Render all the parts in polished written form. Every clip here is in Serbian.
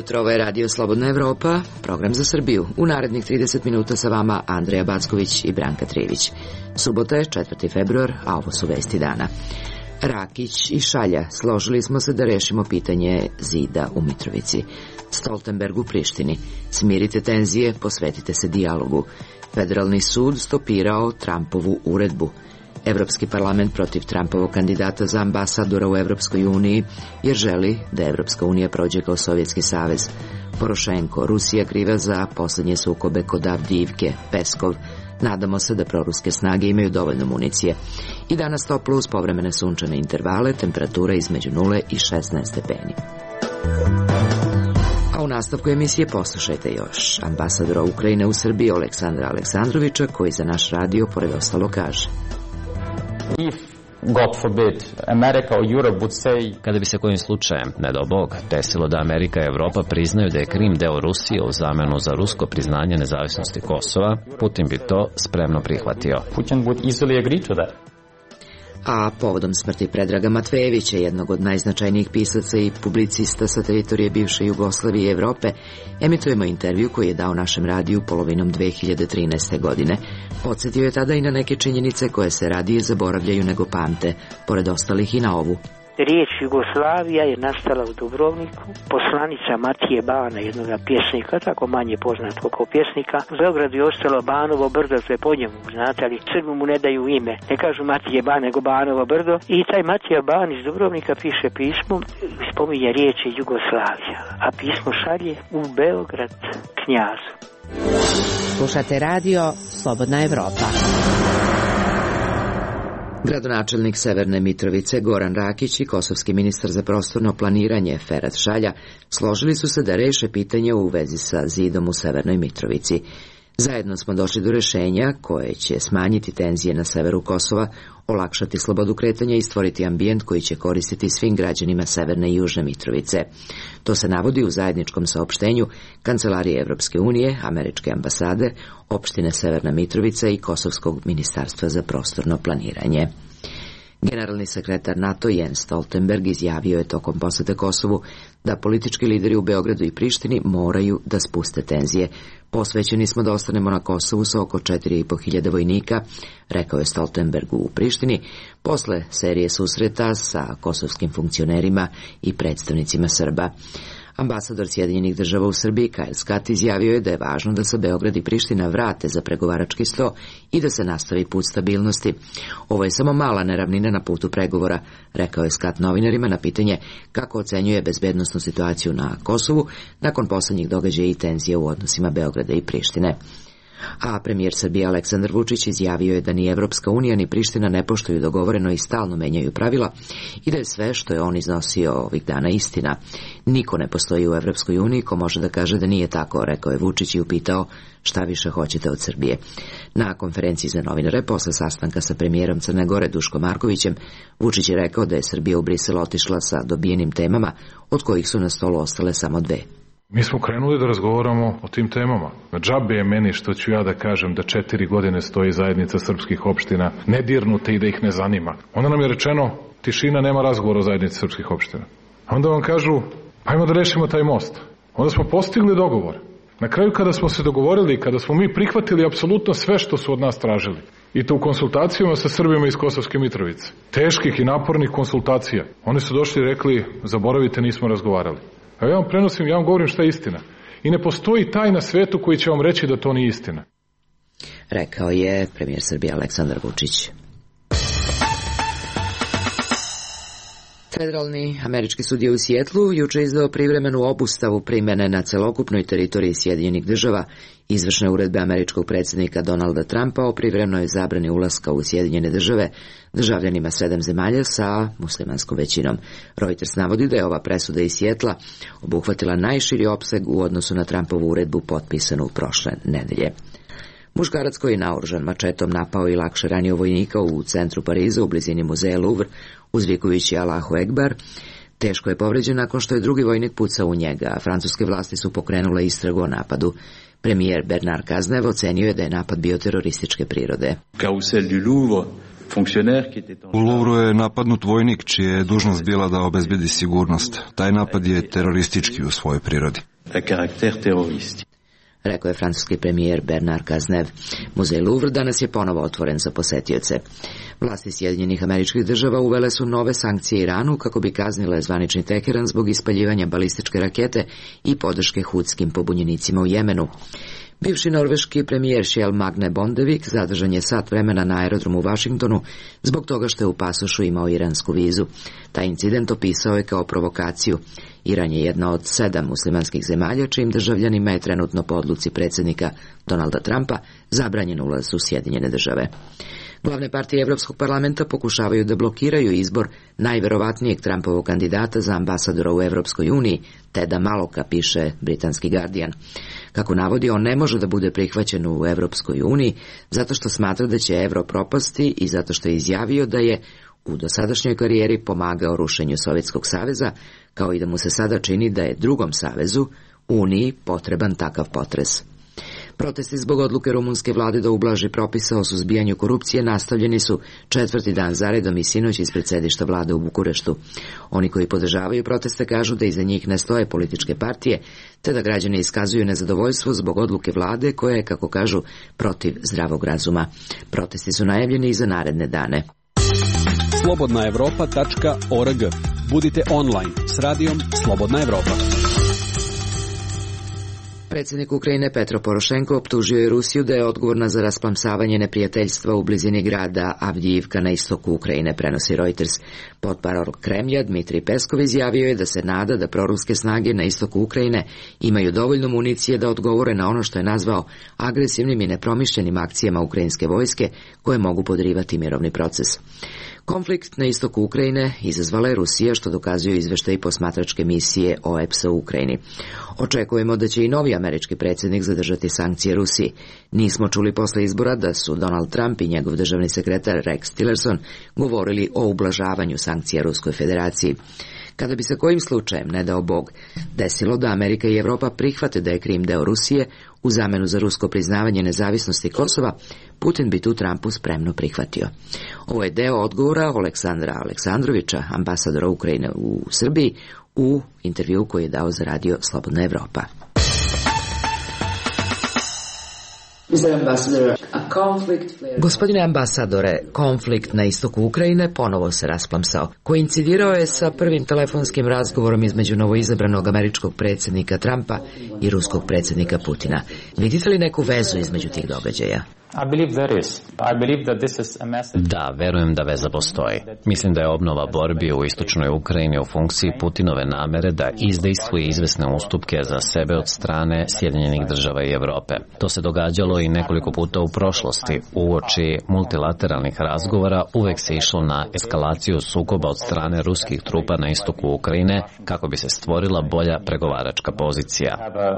jutro, ovo je Radio Slobodna Evropa, program za Srbiju. U narednih 30 minuta sa vama Andreja Backović i Branka Trivić. Subota je 4. februar, a ovo su vesti dana. Rakić i Šalja, složili smo se da rešimo pitanje zida u Mitrovici. Stoltenberg u Prištini, smirite tenzije, posvetite se dijalogu. Federalni sud stopirao Trumpovu uredbu. Evropski parlament protiv Trumpovog kandidata za ambasadora u Evropskoj uniji jer želi da Evropska unija prođe kao Sovjetski savez. Porošenko, Rusija kriva za posljednje sukobe kod Avdijivke, Peskov. Nadamo se da proruske snage imaju dovoljno municije. I danas toplo uz povremene sunčane intervale, temperatura između 0 i 16 stepeni. A u nastavku emisije poslušajte još ambasadora Ukrajine u Srbiji Aleksandra Aleksandrovića, koji za naš radio pored ostalo kaže: Kada bi se kojim slučajem, ne dao Bog, desilo da Amerika i Evropa priznaju da je Krim deo Rusije u zamenu za rusko priznanje nezavisnosti Kosova, Putin bi to spremno prihvatio. A povodom smrti Predraga Matvejevića, jednog od najznačajnijih pisaca i publicista sa teritorije bivše Jugoslavije i Evrope, emitujemo intervju koji je dao našem radiju polovinom 2013. godine. Podsjetio je tada i na neke činjenice koje se radije zaboravljaju nego pamte, pored ostalih i na ovu. Riječ Jugoslavija je nastala u Dubrovniku. Poslanica Matije Bana, jednog pjesnika, tako manje poznatog kao pjesnika. U Beogradu je ostalo Banovo brdo, to je po njemu, znate, ali Srbu mu ne daju ime. Ne kažu Matije Ban, nego Banovo brdo. I taj Matija Ban iz Dubrovnika piše pismo, spominje riječi Jugoslavija, a pismo šalje u Beograd knjazu. Slušate radio Slobodna Evropa. Gradonačelnik Severne Mitrovice Goran Rakić i kosovski ministar za prostorno planiranje Ferhat Šalja složili su se da reše pitanje u vezi sa zidom u Severnoj Mitrovici. Zajedno smo došli do rešenja koje će smanjiti tenzije na severu Kosova, olakšati slobodu kretanja i stvoriti ambijent koji će koristiti svim građanima Severne i Južne Mitrovice. To se navodi u zajedničkom saopštenju Kancelarije Evropske unije, Američke ambasade, opštine Severna Mitrovica i Kosovskog ministarstva za prostorno planiranje. Generalni sekretar NATO Jens Stoltenberg izjavio je tokom posete Kosovu da politički lideri u Beogradu i Prištini moraju da spuste tenzije. Posvećeni smo da ostanemo na Kosovu sa oko 4.500 vojnika, rekao je Stoltenberg u Prištini, posle serije susreta sa kosovskim funkcionerima i predstavnicima Srba. Ambasador Sjedinjenih država u Srbiji Kyle Scott izjavio je da je važno da se Beograd i Priština vrate za pregovarački sto i da se nastavi put stabilnosti. Ovo je samo mala neravnina na putu pregovora, rekao je Scott novinarima na pitanje kako ocenjuje bezbednosnu situaciju na Kosovu nakon poslednjih događaja i tenzija u odnosima Beograda i Prištine. A premijer Srbije Aleksandar Vučić izjavio je da ni Evropska unija ni Priština ne poštuju dogovoreno i stalno menjaju pravila i da je sve što je on iznosio ovih dana istina. Niko ne postoji u Evropskoj uniji ko može da kaže da nije tako, rekao je Vučić i upitao šta više hoćete od Srbije. Na konferenciji za novinare posle sastanka sa premijerom Crne Gore Duškom Markovićem, Vučić je rekao da je Srbija u Brisel otišla sa dobijenim temama, od kojih su na stolu ostale samo 2. Mi smo krenuli da razgovaramo o tim temama. Na džabe je meni što ću ja da kažem da 4 godine stoji zajednica srpskih opština nedirnute i da ih ne zanima. Onda nam je rečeno tišina, nema razgovora o zajednici srpskih opština. Onda vam kažu ajmo da rešimo taj most. Onda smo postigli dogovor. Na kraju kada smo se dogovorili, kada smo mi prihvatili apsolutno sve što su od nas tražili, i to u konsultacijama sa Srbima iz Kosovske Mitrovice, teških i napornih konsultacija, oni su došli i rekli zaboravite, nismo razgovarali. A ja vam prenosim, ja vam govorim šta je istina. I ne postoji taj na svetu koji će vam reći da to nije istina. Rekao je premijer Srbije Aleksandar Vučić. Federalni američki sudija u Sijetlu juče izdao privremenu obustavu primjene na celokupnoj teritoriji Sjedinjenih država izvršne uredbe američkog predsjednika Donalda Trumpa o privremenoj zabrani ulaska u Sjedinjene države državljanima 7 zemalja sa muslimanskom većinom. Reuters navodi da je ova presuda iz Sijetla obuhvatila najširi opseg u odnosu na Trumpovu uredbu potpisanu prošle nedelje. Muškarac koji je naoružan mačetom napao i lakše ranio vojnika u centru Pariza u blizini muzeja Louvre, uzvikujući Allahu Ekbar, teško je povređen nakon što je drugi vojnik pucao u njega, a francuske vlasti su pokrenule istragu o napadu. Premijer Bernard Cazeneuve ocenio je da je napad bio terorističke prirode. U Louvru je napadnut vojnik čija je dužnost bila da obezbedi sigurnost. Taj napad je teroristički u svojoj prirodi. Rekao je francuski premijer Bernard Cazeneuve. Muzej Louvre danas je ponovo otvoren za posetioce. Vlasti Sjedinjenih Američkih Država uvele su nove sankcije Iranu kako bi kaznile zvanični Teheran zbog ispaljivanja balističke rakete i podrške hutskim pobunjenicima u Jemenu. Bivši norveški premijer Kjell Magne Bondevik zadržan je sat vremena na aerodromu u Vašingtonu zbog toga što je u pasošu imao iransku vizu. Taj incident opisao je kao provokaciju. Iran je jedna od 7 muslimanskih zemalja čijim državljanima je trenutno po odluci predsjednika Donalda Trumpa zabranjen ulaz u Sjedinjene Države. Glavne partije Evropskog parlamenta pokušavaju da blokiraju izbor najverovatnijeg Trumpovog kandidata za ambasadora u Evropskoj uniji, Teda Maloka, piše britanski Guardian. Kako navodi, on ne može da bude prihvaćen u Evropskoj uniji zato što smatra da će evro propasti i zato što je izjavio da je u dosadašnjoj karijeri pomagao rušenju Sovjetskog saveza, kao i da mu se sada čini da je drugom savezu, Uniji, potreban takav potres. Protesti zbog odluke rumunske vlade da ublaži propisa o suzbijanju korupcije nastavljeni su 4. dan zaredom i sinoć ispred sedišta vlade u Bukureštu. Oni koji podržavaju proteste kažu da iza njih ne stoje političke partije, te da građani iskazuju nezadovoljstvo zbog odluke vlade koja je, kako kažu, protiv zdravog razuma. Protesti su najavljeni i za naredne dane. Slobodnaevropa.org. Budite online s radijom Slobodna Evropa. Predsjednik Ukrajine Petro Porošenko optužio je Rusiju da je odgovorna za rasplamsavanje neprijateljstva u blizini grada Avdijivka na istoku Ukrajine, prenosi Reuters. Potparol Kremlja Dmitrij Peskov izjavio je da se nada da proruske snage na istoku Ukrajine imaju dovoljno municije da odgovore na ono što je nazvao agresivnim i nepromišljenim akcijama ukrajinske vojske koje mogu podrivati mirovni proces. Konflikt na istoku Ukrajine izazvala je Rusija, što dokazuju izveštaji posmatračke misije OEPS-a u Ukrajini. Očekujemo da će i novi američki predsjednik zadržati sankcije Rusiji. Nismo čuli posle izbora da su Donald Trump i njegov državni sekretar Rex Tillerson govorili o ublažavanju sankcija Ruskoj federaciji. Kada bi se kojim slučajem, ne dao Bog, desilo da Amerika i Evropa prihvate da je Krim deo Rusije u zamenu za rusko priznavanje nezavisnosti Kosova, Putin bi tu Trumpu spremno prihvatio. Ovo je deo odgovora Aleksandra Aleksandrovića, ambasadora Ukrajine u Srbiji, u intervju koji je dao za radio Slobodna Evropa. Gospodine ambasadore, konflikt na istoku Ukrajine ponovo se rasplamsao. Koincidirao je sa prvim telefonskim razgovorom između novoizabranog američkog predsjednika Trumpa i ruskog predsjednika Putina. Vidite li neku vezu između tih događaja? Da, verujem da veza postoji. Mislim da je obnova borbi u istočnoj Ukrajini u funkciji Putinove namere da izdejstvuje izvesne ustupke za sebe od strane Sjedinjenih Država i Evrope. To se događalo i nekoliko puta u prošlosti. Uoči multilateralnih razgovora uvek se išlo na eskalaciju sukoba od strane ruskih trupa na istoku Ukrajine kako bi se stvorila bolja pregovaračka pozicija.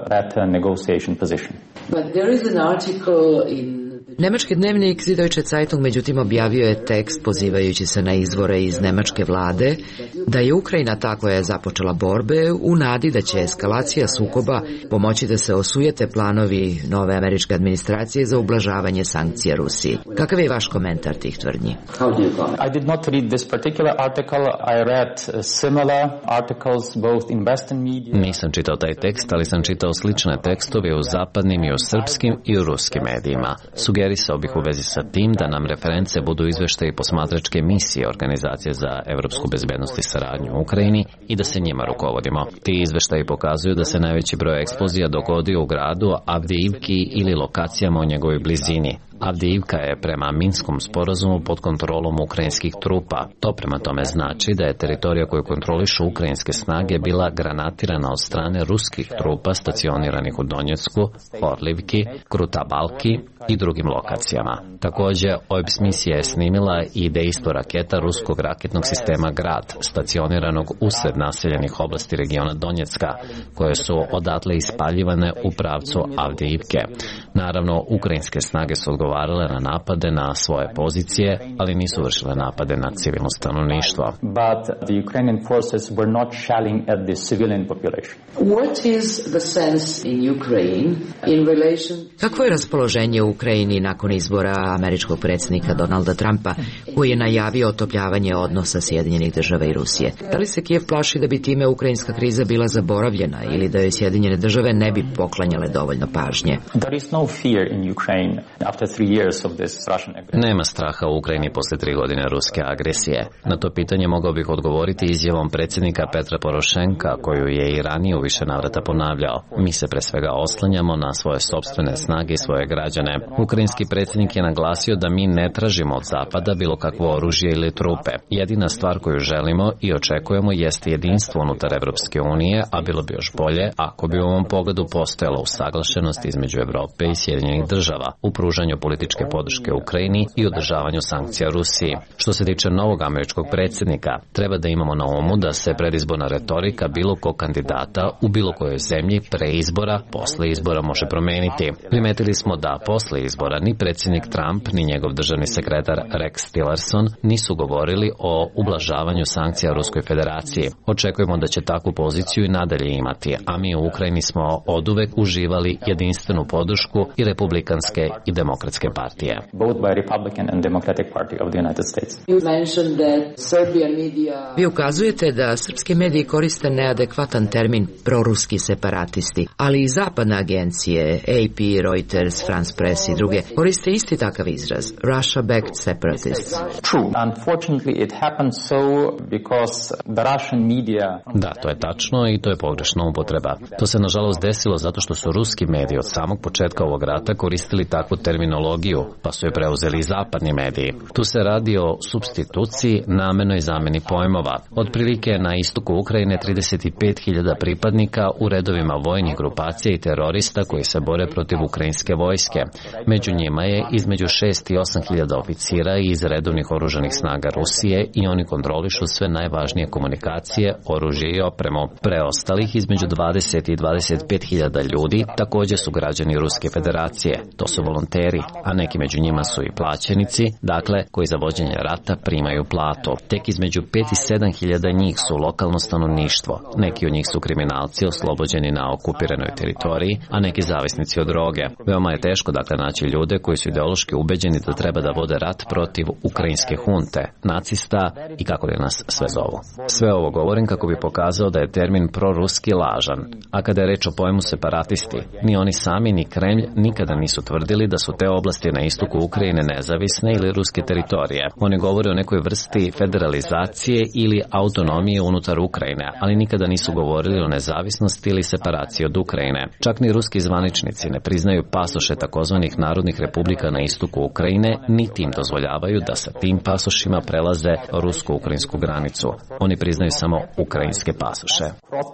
Nemački dnevnik Süddeutsche Zeitung međutim objavio je tekst pozivajući se na izvore iz nemačke vlade da je Ukrajina ta koja je započela borbe u nadi da će eskalacija sukoba pomoći da se osujete planovi nove američke administracije za ublažavanje sankcija Rusiji. Kakav je vaš komentar tih tvrdnji? I did not read this particular article. I read similar articles both in Western media. Nisam čitao taj tekst, ali sam čitao slične tekstove u zapadnim i u srpskim i u ruskim medijima. Sugerisao bih u vezi sa tim da nam reference budu izveštaji posmatračke misije Organizacije za evropsku bezbednost i saradnju u Ukrajini i da se njima rukovodimo. Ti izveštaji pokazuju da se najveći broj eksplozija dogodio u gradu Avdijivki ili lokacijama u njegovoj blizini. Avdijivka je prema Minskom sporazumu pod kontrolom ukrajinskih trupa. To prema tome znači da je teritorija koju kontrolišu ukrajinske snage bila granatirana od strane ruskih trupa stacioniranih u Donjecku, Orlivki, Krutabalki i drugim lokacijama. Također, OEPS misija je snimila i dejstvo raketa ruskog raketnog sistema Grad, stacioniranog usred naseljenih oblasti regiona Donjecka, koje su odatle ispaljivane u pravcu Avdijivke. Naravno, ukrajinske snage su odgovorili odgovarale na napade na svoje pozicije, ali nisu vršile napade na civilno stanovništvo. But the Ukrainian forces were not shelling at the civilian population. What is the sense in Ukraine in relation... Kakvo je raspoloženje u Ukrajini nakon izbora američkog predsjednika Donalda Trumpa, koji je najavio otopljavanje odnosa Sjedinjenih država i Rusije? Da li se Kijev plaši da bi time ukrajinska kriza bila zaboravljena ili da joj Sjedinjene države ne bi poklanjale dovoljno pažnje? There is no fear in Ukraine after 3 years of this Russian agression. Nema straha u Ukrajini posle 3 godine ruske agresije. Na to pitanje mogao bih odgovoriti izjavom predsjednika Petra Porošenka, koju je i ranije u više navrata ponavljao. Mi se pre svega oslanjamo na svoje sopstvene snage i svoje građane. Ukrajinski predsjednik je naglasio da mi ne tražimo od Zapada bilo kakvo oružje ili trupe. Jedina stvar koju želimo i očekujemo jeste jedinstvo unutar Evropske unije, a bilo bi još bolje ako bi u ovom pogledu postojala usaglašenost između Evrope i Sjedinjenih država u pružanju političke podrške Ukrajini i održavanju sankcija Rusiji. Što se tiče novog američkog predsjednika, treba da imamo na umu da se predizborna retorika bilo kog kandidata u bilo kojoj zemlji pre izbora, posle izbora može promeniti. Primetili smo da posle izbora ni predsjednik Trump ni njegov državni sekretar Rex Tillerson nisu govorili o ublažavanju sankcija Ruskoj federaciji. Očekujemo da će takvu poziciju i nadalje imati, a mi u Ukrajini smo oduvek uživali jedinstvenu podršku i republikanske i demokratske partije. Both by Republican and Democratic Party of the United States. Vi ukazujete da srpski mediji koriste neadekvatan termin proruski separatisti, ali i zapadne agencije AP, Reuters, France Press i druge koriste isti takav izraz, Russia-backed separatists. True. Unfortunately, it happened so because the Russian media... Da, to je tačno i to je pogrešna upotreba. To se nažalost desilo zato što su ruski mediji od samog početka ovog rata koristili takvu terminologiju, pa su je preuzeli i zapadni mediji. Tu se radi o supstituciji, namernoj zameni pojmova. Otprilike na istoku Ukrajine 35.000 pripadnika u redovima vojnih grupacija i terorista koji se bore protiv ukrajinske vojske. Među njima je između 6 i 8.000 oficira iz redovnih oružanih snaga Rusije i oni kontrolišu sve najvažnije komunikacije, oružje i opremu. Preostalih između 20 i 25.000 ljudi također su građani Ruske federacije. To su volonteri, a neki među njima su i plaćenici, dakle, koji za vođenje rata primaju platu. Tek između 5 i 7.000 njih su lokalno stanovništvo. Neki od njih su kriminalci oslobođeni na okupiranoj teritoriji, a neki zavisnici od droge. Veoma je teško, dakle, naći ljude koji su ideološki ubeđeni da treba da vode rat protiv ukrajinske hunte, nacista i kako li nas sve zovu. Sve ovo govorim kako bi pokazao da je termin proruski lažan, a kada je reč o pojmu separatisti, ni oni sami ni Kremlj nikada nisu tvrdili da su te oblasti na istoku Ukrajine nezavisne ili ruske teritorije. Oni govore o nekoj vrsti federalizacije ili autonomije unutar Ukrajine, ali nikada nisu govorili o nezavisnosti ili separaciji od Ukrajine. Čak ni ruski zvaničnici ne priznaju pasoše takozvanih narodnih republika na istoku Ukrajine, niti im dozvoljavaju da sa tim pasošima prelaze rusko-ukrajinsku granicu. Oni priznaju samo ukrajinske pasoše.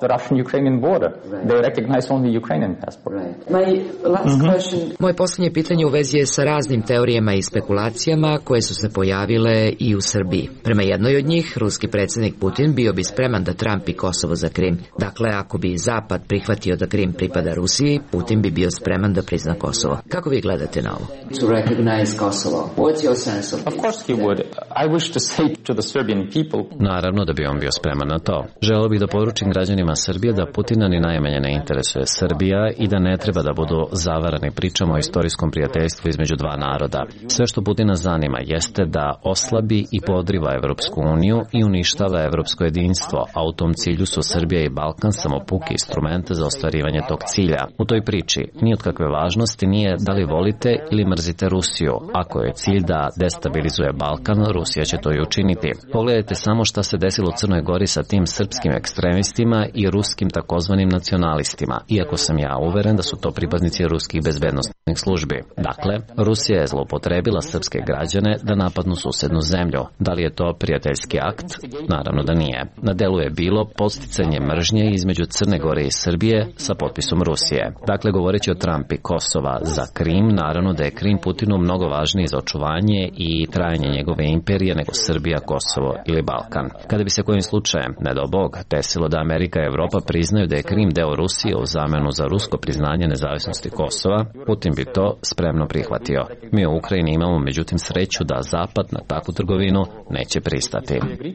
Moje posljednje pitanje u vezi je sa raznim teorijama i spekulacijama koje su se pojavile i u Srbiji. Prema jednoj od njih, ruski predsjednik Putin bio bi spreman da trampi Kosovo za Krim. Dakle, ako bi Zapad prihvatio da Krim pripada Rusiji, Putin bi bio spreman da prizna Kosovo. Kako vi gledate na ovo? To recognize Kosovo. What's your sense of course he would. I wish to say to the Serbian people. Naravno da bi on bio spreman na to. Želeo bih da poručim građanima Srbije da Putina ni najmanje ne interesuje Srbija i da ne treba da budu zavarani pričama o istorijskom prijateljstvu između dva naroda. Sve što Putina zanima jeste da oslabi i podriva Evropsku uniju i uništava evropsko jedinstvo, a u tom cilju su Srbija i Balkan samo puki instrumente za ostvarivanje tog cilja. U toj priči ni od kakve važnosti nije da li volite ili mrzite Rusiju. Ako je cilj da destabilizuje Balkan, Rusija će to i učiniti. Pogledajte samo šta se desilo u Crnoj Gori sa tim srpskim ekstremistima i ruskim takozvanim nacionalistima, iako sam ja uveren da su to pripadnici ruskih bezbednosnih službi. Dakle, Rusija je zloupotrebila srpske građane da napadnu susednu zemlju. Da li je to prijateljski akt? Naravno da nije. Na delu je bilo podsticanje mržnje između Crne Gore i Srbije sa potpisom Rusije. Dakle, govoreći o trampi Kosova za Krim, naravno da je Krim Putinu mnogo važniji za očuvanje i trajanje njegove imperije nego Srbija, Kosovo ili Balkan. Kada bi se kojim slučajem, ne dao Bog, desilo da Amerika i Evropa priznaju da je Krim deo Rusije u zamenu za rusko priznanje nezavisnosti Kosova, Putin bi to spremno prihvatio prihvatio. Mi u Ukrajini imamo međutim sreću da Zapad na takvu trgovinu neće pristati.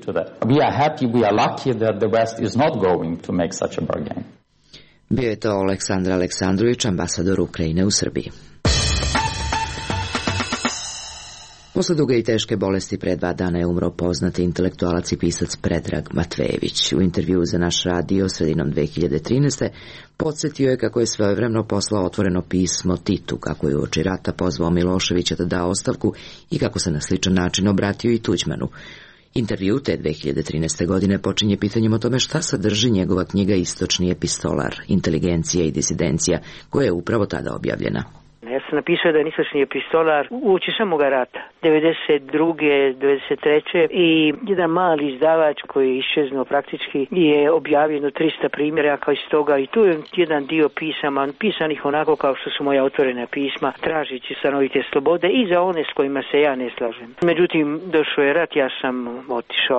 Bio je to Aleksandar Aleksandrović, ambasador Ukrajine u Srbiji. Posle duge i teške bolesti pre 2 dana je umro poznati intelektualac i pisac Predrag Matvejević. U intervjuu za naš radio sredinom 2013. podsjetio je kako je svojevremeno poslao otvoreno pismo Titu, kako je uoči rata pozvao Miloševića da da ostavku i kako se na sličan način obratio i Tuđmanu. Intervju te 2013. godine počinje pitanjem o tome šta sadrži njegova knjiga Istočni epistolar, inteligencija i disidencija, koja je upravo tada objavljena. Ja sam napisao da je Istočni epistolar uoči samoga rata, 92. 93. i jedan mali izdavač koji je iščeznuo praktički je objavljeno 300 primjeraka iz toga i tu je jedan dio pisama, pisanih onako kao što su moja otvorena pisma, tražići stanovite slobode i za one s kojima se ja ne slažem. Međutim, došao je rat, ja sam otišao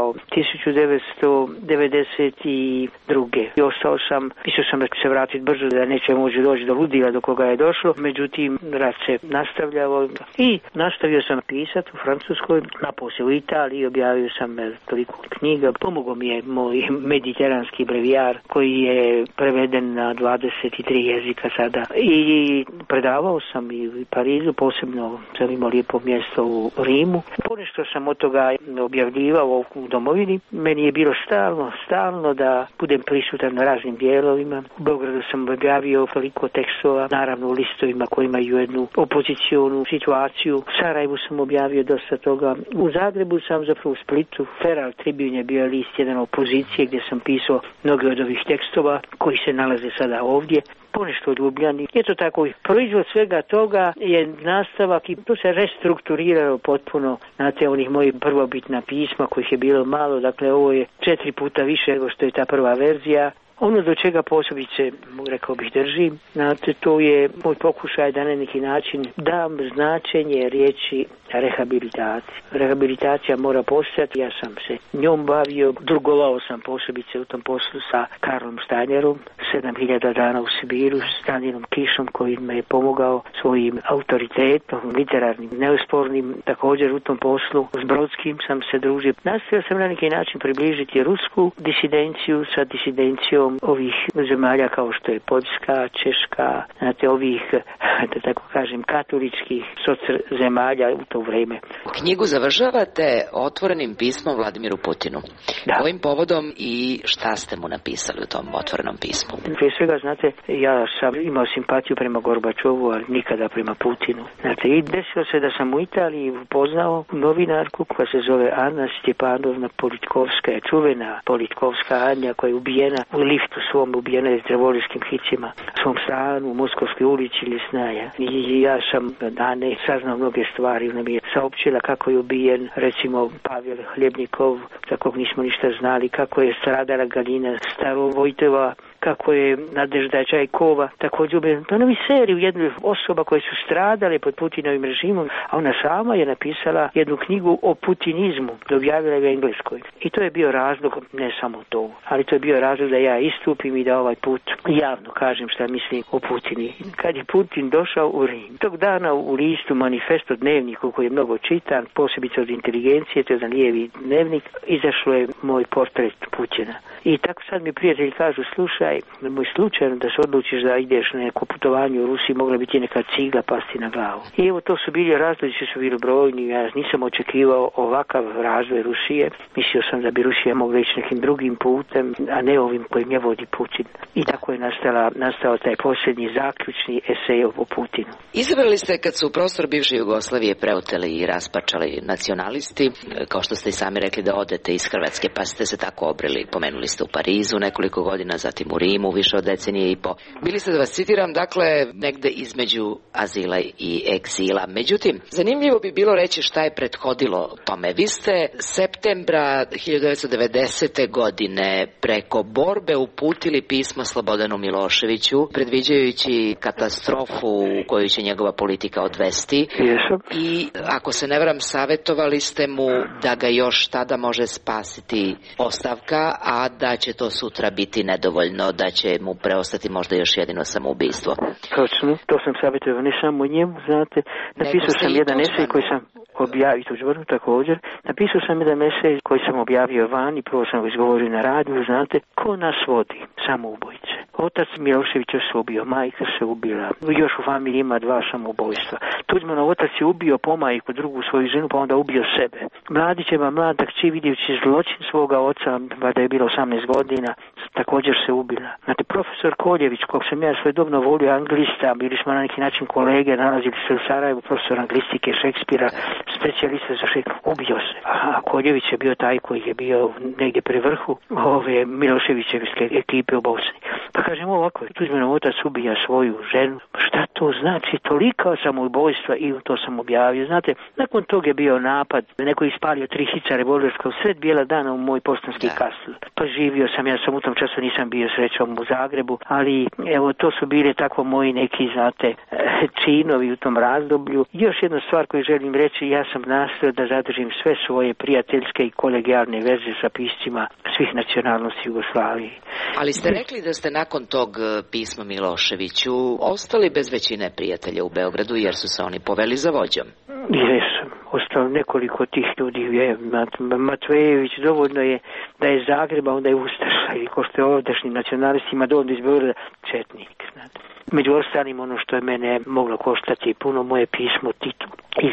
1992. i ostao sam, mislio sam da ću se vratiti brzo, da neće moći doći do ludila do koga je došlo, međutim, rat se nastavljao i nastavio sam pisati u Francuskoj, naposlije u Italiji, objavio sam toliko knjiga. Pomogao mi je moj mediteranski brevijar koji je preveden na 23 jezika sada i predavao sam i u Parizu, posebno sam imao lijepo mjesto u Rimu. Ponešto sam od toga objavljivao u domovini. Meni je bilo stalno da budem prisutan na raznim dijelovima. U Beogradu sam objavio toliko tekstova, naravno u listovima koji imaju jednu opozicionu situaciju. U Sarajevu sam objavio dosta toga. U Zagrebu sam, zapravo u Splitu, Feral Tribune je bio list jedan opozicije gdje sam pisao mnoge od ovih tekstova koji se nalaze sada ovdje. Ponešto Ljubljani. Eto tako, proizvod svega toga je nastavak i to se restrukturiralo potpuno, znate, onih mojih prvobitna pisma kojih je bilo malo, dakle ovo je 4 puta više nego što je ta prva verzija. Ono do čega posebice, rekao bih, držim, znate, to je moj pokušaj da na neki način dam značenje riječi rehabilitacija. Rehabilitacija mora postojati, ja sam se njom bavio, drugovao sam posebice u tom poslu sa Karlom Steinerom, 7000 dana u Sibiru, s Staninom Kišom koji me je pomogao svojim autoritetom, literarnim, neospornim, također u tom poslu. S Brodskim sam se družio. Nastavio sam na neki način približiti rusku disidenciju sa disidencijom ovih zemalja kao što je Poljska, Češka, znate, ovih, da tako kažem, katoličkih zemalja u to vrijeme. Knjigu završavate otvorenim pismom Vladimiru Putinu. Da. Kojim povodom i šta ste mu napisali u tom otvorenom pismu? Prije svega, znate, ja sam imao simpatiju prema Gorbačovu, ali nikada prema Putinu. Znate, i desilo se da sam u Italiji upoznao novinarku koja se zove Anna Stjepanovna Politkovska, je čuvena Politkovska Anja koja je ubijena u liftu svom, ubijena je zdravoličkim hicima, svom stanu u Moskovskoj ulici Ljesnaja. I ja sam dane saznao mnoge stvari. Ona mi je saopćila kako je ubijen, recimo, Pavel Hljebnikov, za kog nismo ništa znali, kako je stradala Galina Starovojtova, kako je Nadežda Čajkova također ubijena. To nam je seriju jednih osoba koje su stradale pod Putinovim režimom, a ona sama je napisala jednu knjigu o putinizmu, objavila je u Engleskoj. I to je bio razlog, ne samo to, ali to je bio razlog da ja istupim i da ovaj put javno kažem šta mislim o Putini. Kad je Putin došao u Rim, tog dana u listu Manifesto dnevniku koji je mnogo čitan, posebice od inteligencije, to je jedan lijevi dnevnik, izašlo je moj portret Putina. I tako sad mi prijatelji kažu, slušaj, moj slučajno da se odlučiš da ideš na neko putovanje u Rusiji, mogla biti neka cigla pasti na glavu. I evo, to su bili razlozi, su bili brojni, ja nisam očekivao ovakav razvoj Rusije. Mislio sam da bi Rusija mogla ići nekim drugim putem, a ne ovim kojim je vodi Putin. I tako je nastao taj posljednji zaključni esej o Putinu. Izabrali ste kad su prostor bivše Jugoslavije preoteli i raspačali nacionalisti, kao što ste i sami rekli da odete iz Hrvatske, pa ste se tako obrili. Pomenuli ste u Parizu nekoliko godina, zatim u Rimu više od decenije i po. Bili ste, da vas citiram, dakle, negde između azila i egzila. Međutim, zanimljivo bi bilo reći šta je prethodilo tome. Vi ste septembra 1990. godine preko borbe uputili pismo Slobodanu Miloševiću, predviđajući katastrofu u koju će njegova politika odvesti. I, ako se ne varam, savjetovali ste mu da ga još tada može spasiti ostavka, a da će to sutra biti nedovoljno. da će mu preostati možda još jedino samoubistvo. Točno, to sam savjetovao ne samo njemu, znate, napisao sam jedan esej koji sam objavio, Tuđmanu također, napisao sam jedan esej koji sam objavio vani, prvo sam ga izgovorio na radiju, znate, ko nas vodi, samoubojice. Otac Miloševića se ubio, majka se ubila, još u familiji ima 2 samoubojstva. Tuđmanov otac je ubio pomajku, drugu svoju ženu, pa onda ubio sebe. Mladićeva mlada kći vidjevši zločin svoga oca, da je bilo 18 godina, također se ubila. Znate, profesor Koljević, kog sam ja svojedobno volio, anglista, bili smo na neki način kolege, nalazili se u Sarajevu, profesor anglistike, Šekspira, specijalista za Šekspira, ubio se. A Koljević je bio taj koji je bio negdje pri vrhu ove Miloševićevske ekipe u Bosni. Pa kažem ovako, Tuđmanov otac ubija svoju ženu. Šta to znači? Tolika samoubojstva i to sam objavio. Znate, nakon toga je bio napad, neko je ispalio 3 hica revolverska u sred bijela dana u moj postanski kastel. Pa živio sam, ja sam u tom času nisam bio srećom u Zagrebu, ali evo to su bile tako moji neki, znate, činovi u tom razdoblju. Još jedna stvar koju želim reći, ja sam nastojao da zadržim sve svoje prijateljske i kolegijalne veze sa piscima svih nacionalnosti Jugoslavije. Ali ste rekli da ste nakon tog pisma Miloševiću ostali bez većine prijatelja u Beogradu jer su se oni poveli za vođom. Jesam. Ostalo nekoliko tih ljudi je. Matvejević dovoljno je da je Zagreba, onda je Ustaša. Ili ko što je ovdašnjim nacionalistima dovoljno iz Beograda četnik. Znate. Među ostalim ono što je mene moglo koštati puno moje pismo Titu iz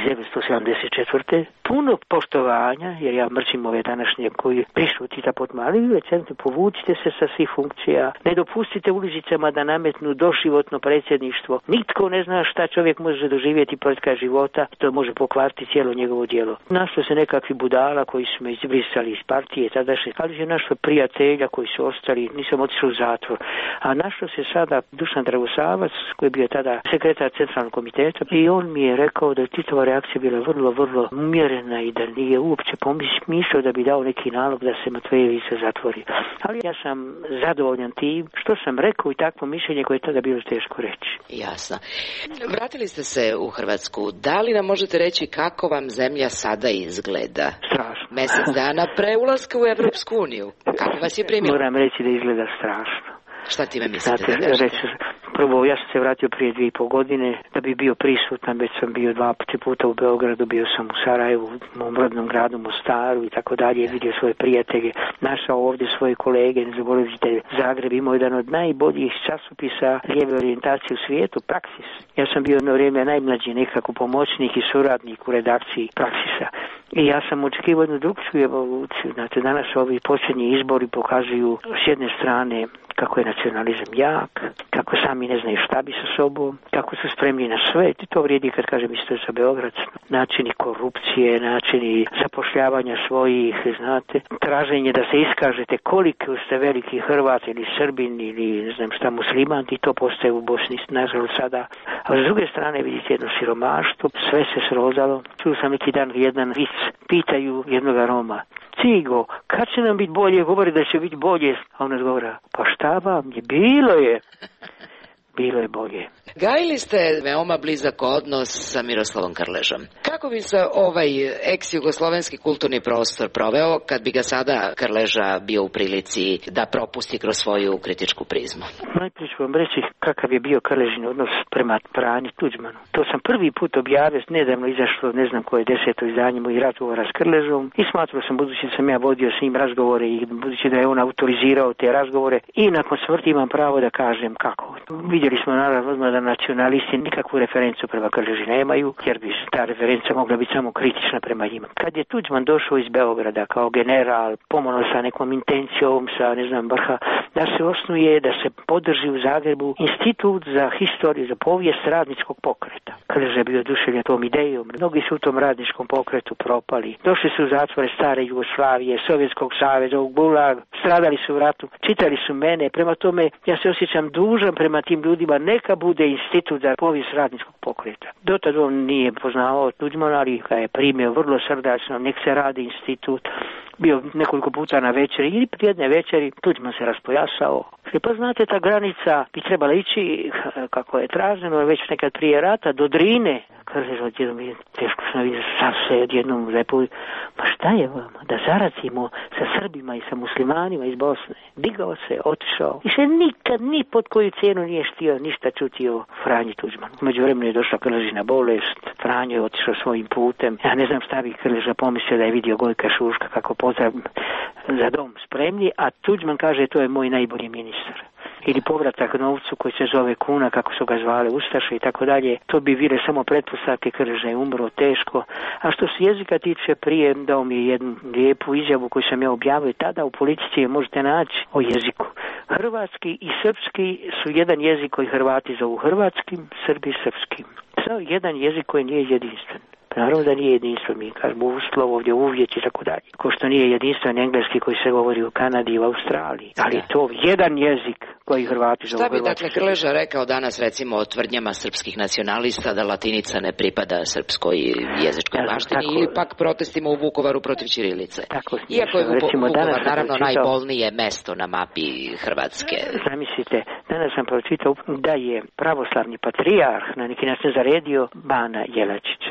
1974. Puno poštovanja, jer ja mrčim ove današnje koji prišu Tita Potmaliju, recentno povučite se sa svih funkcija, ne dopustite ulizicama da nametnu doživotno predsjedništvo. Nitko ne zna šta čovjek može doživjeti pored kraja života, to može pokvariti cijelo njegovo djelo. Našlo se nekakvi budala koji su me izbrisali iz partije tadašnje, ali je našlo prijatelja koji su ostali, nisam otišao u zatvor. A našlo se sada Dušan Dragosavac, koji je bio tada sekretar centralnog komiteta, i on mi je rekao da je Titova reakcija bila vrlo umjerena i da nije uopće pomislio da bi dao neki nalog da se Matvejević zatvori. Ali ja sam zadovoljan tim što sam rekao i takvo mišljenje koje je tada bilo teško reći. Jasno. Vratili ste se u Hrvatsku. Da li nam možete reći kako vam zemlja sada izgleda? Strašno. Mjesec dana pre ulaska u Evropsku uniju. Kako vas je primilo? Moram reći da izgleda strašno. Šta time mislite da kažete? Prvo, ja sam se vratio prije 2,5 godine da bi bio prisutan, već sam bio 2 puta u Beogradu, bio sam u Sarajevu, u mom rodnom gradu Mostaru i tako dalje, vidio svoje prijatelje, našao ovdje svoje kolege, ne zaboravite, Zagreb imao jedan od najboljih časopisa lijeve orijentacije u svijetu, Praksis. Ja sam bio jedno vrijeme najmlađi nekako pomoćnik i suradnik u redakciji Praksisa. I ja sam očekivao jednu drugčiju evoluciju. Znate, danas ovi posljednji izbori pokazuju s jedne strane kako je nacionalizam jak, kako sami ne znaju šta bi sa sobom, kako su spremni na sve. I to vrijedi kad kažem isto za Beograd. Načini korupcije, načini zapošljavanja svojih, znate, traženje da se iskažete koliko ste veliki Hrvat ili Srbin ili ne znam šta musliman, i to postaje u Bosni nažalost sada. A s druge strane vidite jedno siromaštvo, sve se srozalo. Čuo sam neki dan jedan vic, pitaju jednoga Roma: Cigo, kad će nam biti bolje? Govori da će biti bolje. A on odgovara: pa šta vam je? Bilo je bolje. Gajili ste veoma blizak odnos sa Miroslavom Krležom. Kako bi se ovaj ex-jugoslovenski kulturni prostor proveo kad bi ga sada Krleža bio u prilici da propusti kroz svoju kritičku prizmu? Najprije ću vam reći kakav je bio Krležin odnos prema Franji Tuđmanu. To sam prvi put objavio, nedavno izašlo, ne znam koje 10. izdanje mojih razgovora s Krležom, i smatrao sam, budući da sam ja vodio s njim razgovore i budući da je on autorizirao te razgovore, i nakon smrti imam pravo da kažem kako. Vidjeli smo naravno da nacionalisti nikakvu referencu prema Krleži nemaju, jer bi ta referenca mogla biti samo kritična prema njima. Kad je Tuđman došao iz Beograda kao general, pomalo sa nekom intencijom, sa ne znam vrha, da se osnuje, da se podrži u Zagrebu institut za historiju, za povijest radničkog pokreta. Krleža je bio oduševljen tom idejom. Mnogi su u tom radničkom pokretu propali. Došli su u zatvore stare Jugoslavije, Sovjetskog saveza, u Gulag, stradali su u ratu, čitali su mene. Prema tome, ja se osjećam dužan prema tim ljudima, neka bude institut za povijest radničkog pokreta. Dotad on nije poznavao Tuđmana, ali ga je primio vrlo srdačno, nek se radi institut. Bio nekoliko puta na večeri, ili prije jedne večeri Tuđman se raspojasao. Pa znate, ta granica bi trebala ići, kako je traženo već nekad prije rata, do Drine. Krleža odjednom je teško što vidim, sad se odjednom lepo, ma šta je vama, da zaracimo sa Srbima i sa muslimanima iz Bosne. Digao se, otišao i se nikad ni pod koju cijenu nije štio ništa čuti o Franji Tuđmanu. Među vremenu je došla Krležina bolest, Franjo je otišao svojim putem. Ja ne znam šta bi Krleža pomislio da je vidio Gojka Šuška kako pozdrav za dom spremni, a Tuđman kaže to je moj najbolji ministar. Ili povratak novcu koji se zove kuna, kako su ga zvale Ustaše i tako dalje. To bi bile samo pretpostavke, Krleža je umro teško. A što se jezika tiče, prije dao mi je jednu lijepu izjavu koju sam ja objavio tada u Politici, je možete naći o jeziku. Hrvatski i srpski su jedan jezik koji Hrvati zovu hrvatskim, Srbi srpskim. Samo jedan jezik koji nije jedinstven. Naravno da nije jedinstven, mi kažemo uslov ovdje uvjeti i tako dalje. Ko što nije jedinstven engleski koji se govori u Kanadi i u Australiji. Ali to jedan jezik koji Hrvati zovu hrvatski. Šta bi dakle Krleža rekao danas recimo o tvrdnjama srpskih nacionalista da latinica ne pripada srpskoj jezičkoj baštini ili pak protestima u Vukovaru protiv ćirilice? Iako je Vukovar naravno najbolnije mesto na mapi Hrvatske. Zamislite, danas sam pročitao da je pravoslavni patrijarh na neki način zaredio Bana Jelačića.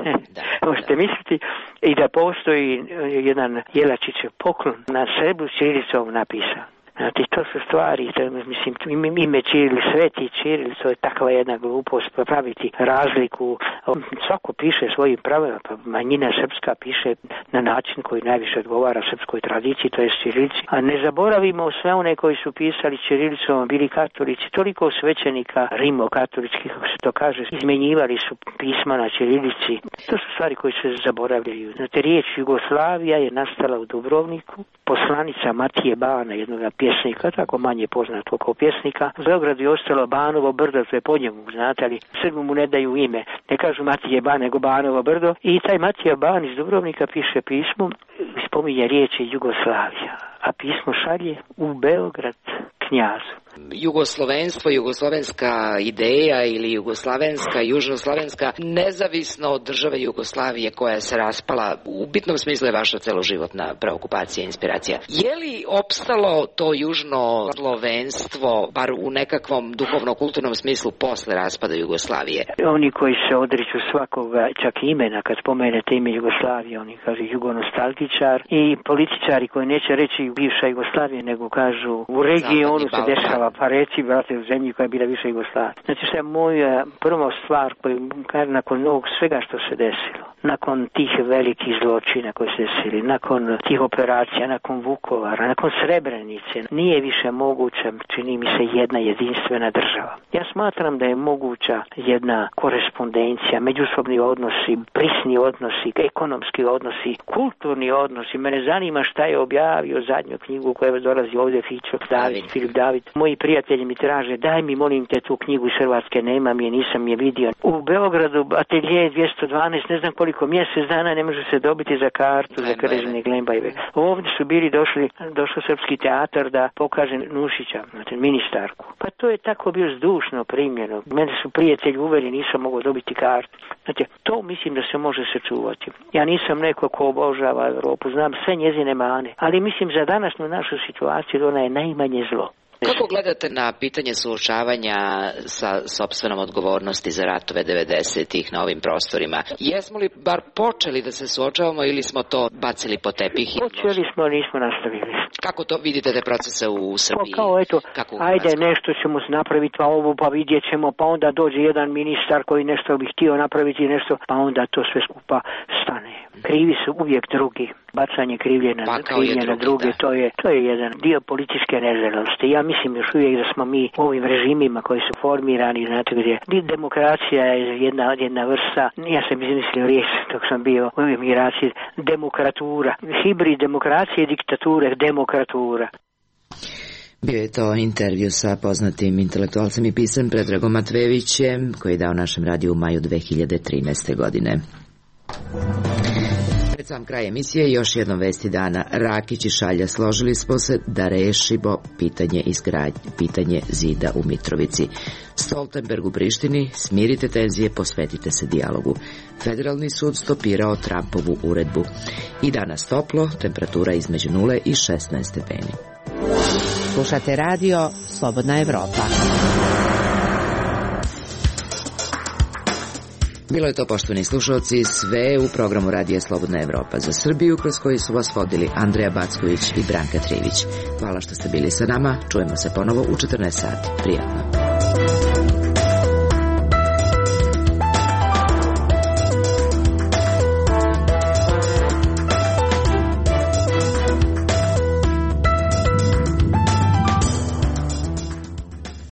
Možete misliti i da postoji jedan Jelačićev poklon na srebru ćirilicom napisan. Znači, to su stvari, to, mislim, ime Ćiril, sveti Ćiril, to je takva jedna glupost, praviti razliku. Svako piše svojim pravilima, pa manjina srpska piše na način koji najviše odgovara srpskoj tradiciji, to je ćirilici. A ne zaboravimo sve one koji su pisali ćirilicom, bili katolici, toliko svećenika rimokatoličkih, kako se to kaže, izmenjivali su pisma na ćirilici. To su stvari koje se zaboravljaju. Znate, riječ Jugoslavija je nastala u Dubrovniku, poslanica Matije Bana, jednog pjesnika, tako manje poznato kao pjesnika. U Beogradu je ostalo Banovo brdo, to je po njemu, znate, ali Srbu mu ne daju ime. Ne kažu Matije Ban, nego Banovo brdo. I taj Matija Ban iz Dubrovnika piše pismo, spominje riječi Jugoslavija, a pismo šalje u Beograd knjazu. Jugoslovenstvo, jugoslovenska ideja ili jugoslavenska, južnoslavenska, nezavisno od države Jugoslavije koja se raspala, u bitnom smislu je vaša celoživotna preokupacija, inspiracija. Je li opstalo to južnoslovenstvo, bar u nekakvom duhovno-kulturnom smislu, posle raspada Jugoslavije? Oni koji se odriču svakoga, čak imena, kad spomenete ime Jugoslavije, oni kažu jugonostalgičar, i političari koji neće reći bivša Jugoslavija, nego kažu u regionu se dešava, pa reci, brate, u zemlji koja je bila više Jugoslavija. Znači, što je moja prva stvar koju kažem nakon ovog svega što se desilo, nakon tih velikih zločina koji se desili, nakon tih operacija, nakon Vukovara, nakon Srebrenice, nije više moguća, čini mi se, jedna jedinstvena država. Ja smatram da je moguća jedna korespondencija, međusobni odnosi, prisni odnosi, ekonomski odnosi, kulturni odnosi. Mene zanima šta je objavio zadnju knjigu koja dolazi ovdje, Filip David. Moji prijatelji mi traže, daj mi molim te tu knjigu iz Hrvatske, nemam je, nisam je vidio. U Beogradu atelje 212, ne znam koliko, mjesec dana ne može se dobiti za kartu za Krležine Glembajeve. Ovdje su bili došao Srpski teatar da pokaže Nušića, znači ministarku. Pa to je tako bilo zdušno primljeno. Mene su prijatelji uveli, nisam mogao dobiti kartu. Znači, to mislim da se može sačuvati. Ja nisam neko ko obožava Europu, znam sve njezine mane, ali mislim za današnju našu situaciju ona je najmanje zlo. Kako gledate na pitanje suočavanja sa sopstvenom odgovornosti za ratove 90-ih na ovim prostorima? Jesmo li bar počeli da se suočavamo ili smo to bacili po tepih? Počeli smo, nismo nastavili. Kako to vidite te procese u Srbiji? Pa kao eto, ajde nešto ćemo napraviti, pa ovo, pa vidjet ćemo, pa onda dođe jedan ministar koji nešto bi htio napraviti nešto, pa onda to sve skupa stane. Krivi su uvijek drugi. Bacanje krivlje na druge, to je jedan dio političke nezrelosti. Ja mislim još uvijek da smo mi u ovim režimima koji su formirani, znate gdje demokracija je jedna vrsta, ja sam izmislio riječ dok sam bio u emigraciji, demokratura, hibrid demokracije i diktature, demokratura. Bio je to intervju sa poznatim intelektualcem i pisancem Predragom Matvejevićem koji je dao našem radiju u maju 2013. godine. Pred sam kraj emisije još jednom vesti dana. Rakić i Šalja složili smo se da rešimo pitanje zida u Mitrovici. Stoltenberg u Prištini, smirite tenzije, posvetite se dijalogu. Federalni sud stopirao Trumpovu uredbu. I danas toplo, temperatura između 0 i 16 stepeni. Slušate radio Slobodna Evropa. Bilo je to, poštovani slušalci, sve u programu Radija Slobodna Evropa za Srbiju, kroz koji su vas vodili Andreja Backović i Branka Trivić. Hvala što ste bili sa nama, čujemo se ponovo u 14 sati. Prijatno.